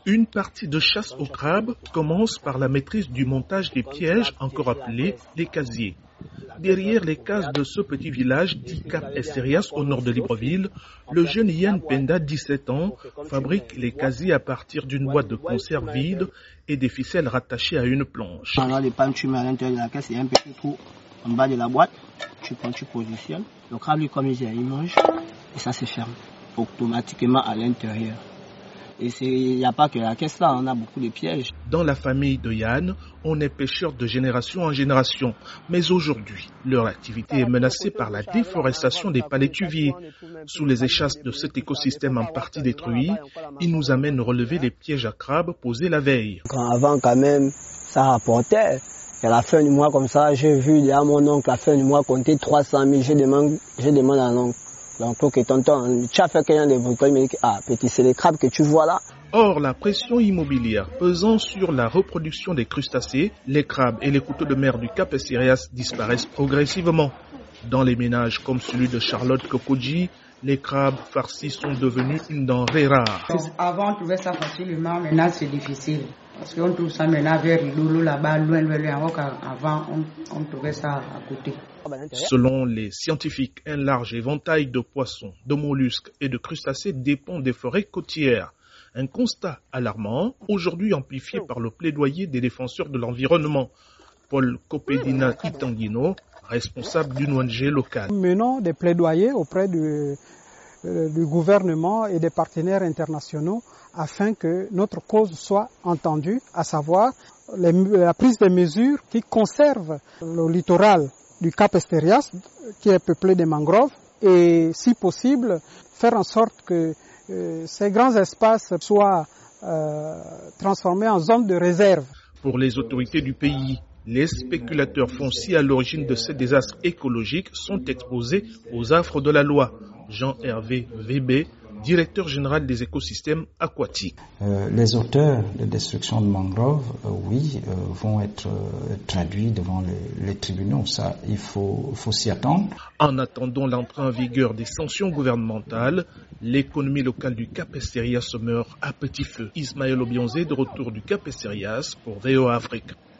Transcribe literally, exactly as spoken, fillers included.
Une partie de chasse au crabe commence par la maîtrise du montage des pièges, encore appelés les casiers. Derrière les cases de ce petit village dit Cap Esserias au nord de Libreville, le jeune Yann Penda, dix-sept ans, fabrique les casiers à partir d'une boîte de conserve vide et des ficelles rattachées à une planche. Pendant les pannes, tu mets à l'intérieur de la caisse, il y a un petit trou en bas de la boîte, tu prends, tu positionnes. Le crabe, lui, comme il dit, il mange et ça se ferme automatiquement à l'intérieur. Et il n'y a pas que la caisse là, on a beaucoup de pièges. Dans la famille de Yann, on est pêcheur de génération en génération. Mais aujourd'hui, leur activité est menacée par la déforestation des palétuviers. Sous les échasses de cet écosystème en partie détruit, ils nous amènent à relever les pièges à crabes posés la veille. Quand avant, quand même, ça rapportait. Et à la fin du mois, comme ça, j'ai vu à mon oncle, à la fin du mois, compter trois cent mille. Je demande, je demande à l'oncle. Donc, ok, tonton, tu as fait quelqu'un de bricoles, il me dit, ah, petit, c'est les crabes que tu vois là. Or, la pression immobilière pesant sur la reproduction des crustacés, les crabes et les couteaux de mer du Cap Esserias disparaissent progressivement. Dans les ménages comme celui de Charlotte Kokodji, les crabes farcis sont devenus une denrée rare. Avant, on trouvait ça facilement, maintenant c'est difficile. Parce qu'on trouve ça maintenant vers Ridolo, là-bas, loin, loin, loin. Alors qu'avant, on, on trouvait ça à côté. Selon les scientifiques, un large éventail de poissons, de mollusques et de crustacés dépend des forêts côtières. Un constat alarmant, aujourd'hui amplifié par le plaidoyer des défenseurs de l'environnement. Paul Kopedina Itanguino, responsable d'une O N G locale. Nous menons des plaidoyers auprès du, euh, du gouvernement et des partenaires internationaux afin que notre cause soit entendue, à savoir les, la prise de mesures qui conservent le littoral du Cap Esserias, qui est peuplé de mangroves, et si possible, faire en sorte que euh, ces grands espaces soient euh, transformés en zones de réserve. Pour les autorités du pays, les spéculateurs fonciers à l'origine de ces désastres écologiques sont exposés aux affres de la loi. Jean-Hervé Vébé, directeur général des écosystèmes aquatiques. Euh, les auteurs de destruction de mangroves, euh, oui, euh, vont être euh, traduits devant les, les tribunaux. Ça, il faut, faut s'y attendre. En attendant l'entrée en vigueur des sanctions gouvernementales, l'économie locale du Cap Esserias se meurt à petit feu. Ismaël Obionzé, de retour du Cap Esserias pour V O A Afrique.